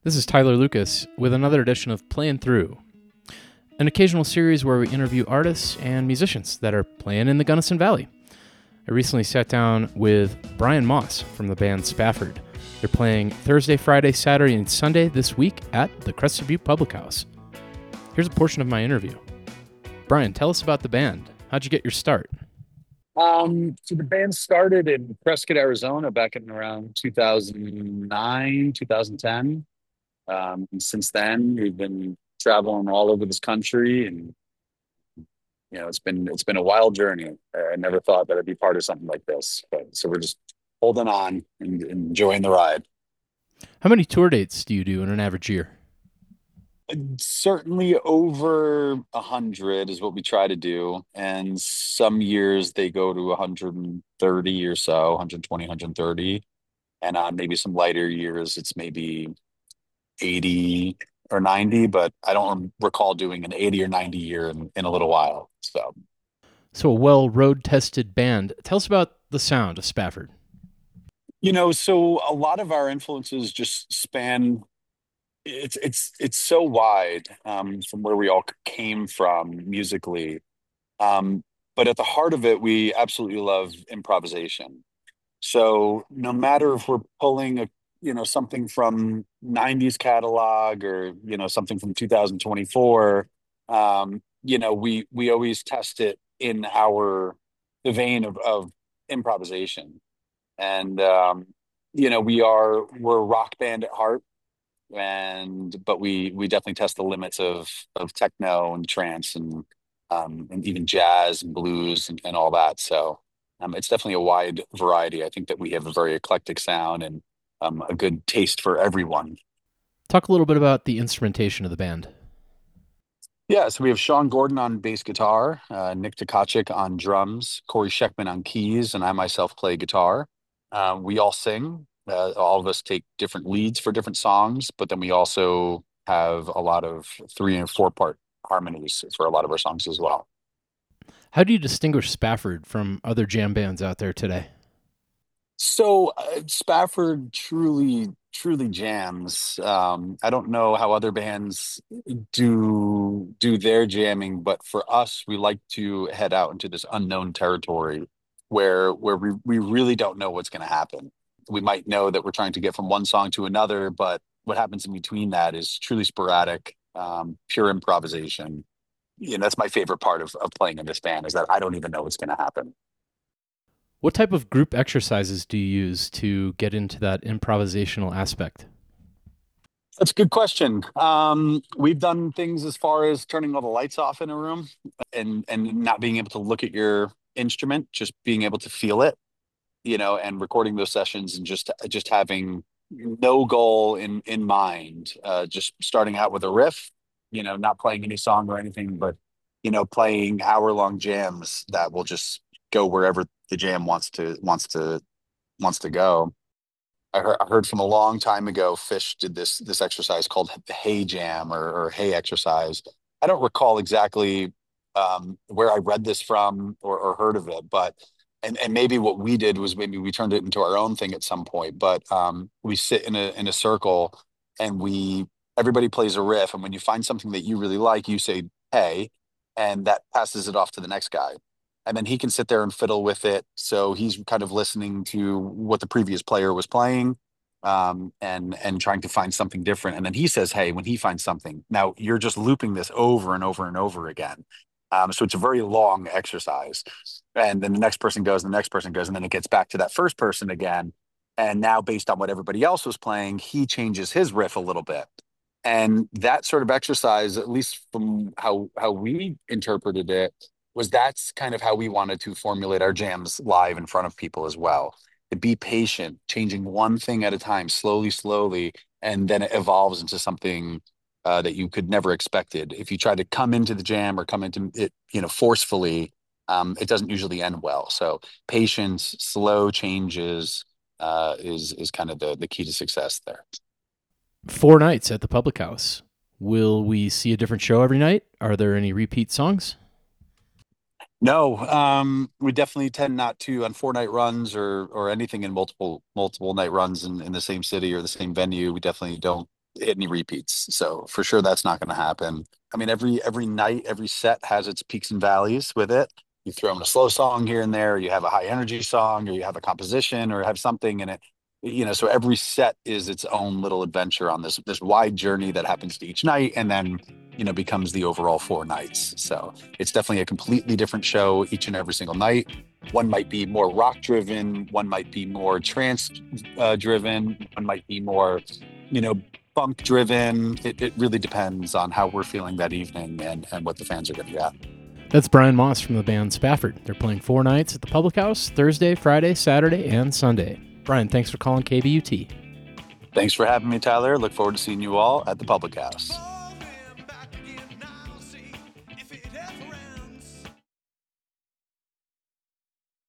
This is Tyler Lucas with another edition of Playing Through, an occasional series where we interview artists and musicians that are playing in the Gunnison Valley. I recently sat down with Brian Moss from the band Spafford. They're playing Thursday, Friday, Saturday, and Sunday this week at the Crested Butte Public House. Here's a portion of my interview. Brian, tell us about the band. How'd you get your start? So the band started in Prescott, Arizona back in around 2009, 2010. And since then, we've been traveling all over this country, and it's been a wild journey. I never thought that I'd be part of something like this, but so we're just holding on and enjoying the ride. How many tour dates do you do in an average year? Certainly over 100 is what we try to do, and some years they go to 130 or so, 120, 130, and on maybe some lighter years it's maybe 80 or 90, but I don't recall doing an 80 or 90 year in a little while. So, So, a well road tested band. Tell us about the sound of Spafford. so a lot of our influences just span, it's so wide, from where we all came from musically. Um, but at the heart of it, we absolutely love improvisation. So no matter if we're pulling something from 90s catalog or, something from 2024, we always test it in the vein of improvisation. And, we're a rock band at heart, but we definitely test the limits of techno and trance and even jazz and blues and all that. So it's definitely a wide variety. I think that we have a very eclectic sound and a good taste for everyone. Talk a little bit about the instrumentation of the band. Yeah, so we have Sean Gordon on bass guitar, Nick Tkachik on drums, Corey Scheckman on keys, and I myself play guitar. We all sing. All of us take different leads for different songs, but then we also have a lot of 3 and 4 part harmonies for a lot of our songs as well. How do you distinguish Spafford from other jam bands out there today? So Spafford truly jams. I don't know how other bands do their jamming, but for us, we like to head out into this unknown territory where we really don't know what's going to happen. We might know that we're trying to get from one song to another, but what happens in between that is truly sporadic, pure improvisation. That's my favorite part of playing in this band is that I don't even know what's going to happen. What type of group exercises do you use to get into that improvisational aspect? That's a good question. We've done things as far as turning all the lights off in a room and not being able to look at your instrument, just being able to feel it, and recording those sessions and just having no goal in mind, just starting out with a riff, not playing any song or anything, but playing hour-long jams that will just go wherever the jam wants to go. I heard from a long time ago, Fish did this exercise called the Hey Jam or Hey exercise. I don't recall exactly where I read this from or heard of it, but and maybe what we did was maybe we turned it into our own thing at some point. But we sit in a circle and we everybody plays a riff, and when you find something that you really like, you say Hey, and that passes it off to the next guy. And then he can sit there and fiddle with it. So he's kind of listening to what the previous player was playing, and trying to find something different. And then he says, "Hey," when he finds something. Now you're just looping this over and over and over again. So it's a very long exercise. And then the next person goes, and the next person goes, and then it gets back to that first person again. And now, based on what everybody else was playing, he changes his riff a little bit. And that sort of exercise, at least from how we interpreted it, was that's kind of how we wanted to formulate our jams live in front of people as well. To be patient, changing one thing at a time, slowly, slowly, and then it evolves into something that you could never expected. If you try to come into the jam or come into it, forcefully, it doesn't usually end well. So patience, slow changes, is kind of the key to success there. 4 nights at the Public House. Will we see a different show every night? Are there any repeat songs? No, we definitely tend not to on 4 night runs or anything in multiple night runs in the same city or the same venue. We definitely hit any repeats. So for sure, that's not going to happen. I mean, every night, every set has its peaks and valleys with it. You throw in a slow song here and there, you have a high energy song, or you have a composition, or have something in it. So every set is its own little adventure on this wide journey that happens to each night, and then becomes the overall 4 nights. So it's definitely a completely different show each and every single night. One might be more rock driven, one might be more trance driven, one might be more funk driven. It really depends on how we're feeling that evening and what the fans are going to get. That's Brian Moss from the band Spafford. They're playing 4 nights at the Public House, Thursday, Friday, Saturday, and Sunday. Brian, thanks for calling KBUT. Thanks for having me, Tyler. Look forward to seeing you all at the Public House.